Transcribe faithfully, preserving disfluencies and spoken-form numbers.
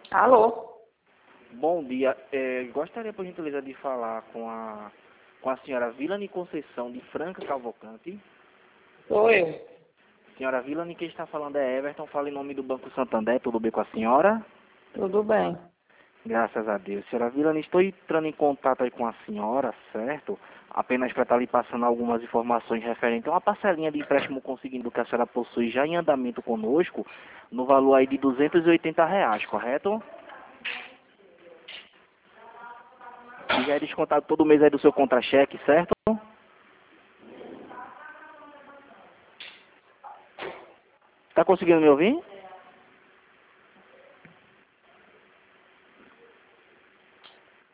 Alô? Bom dia. É, gostaria, por gentileza, de falar com a, com a senhora Vilane Conceição de Franca Cavalcante. Sou eu. Senhora Vilane, quem está falando é Everton, fala em nome do Banco Santander. Tudo bem com a senhora? Tudo bem. Graças a Deus. Senhora Vilane, estou entrando em contato aí com a senhora, certo? Apenas para estar lhe passando algumas informações referentes a uma parcelinha de empréstimo conseguindo que a senhora possui já em andamento conosco, no valor aí de duzentos e oitenta reais, correto? E já é descontado todo mês aí do seu contra-cheque, certo? Tá conseguindo me ouvir?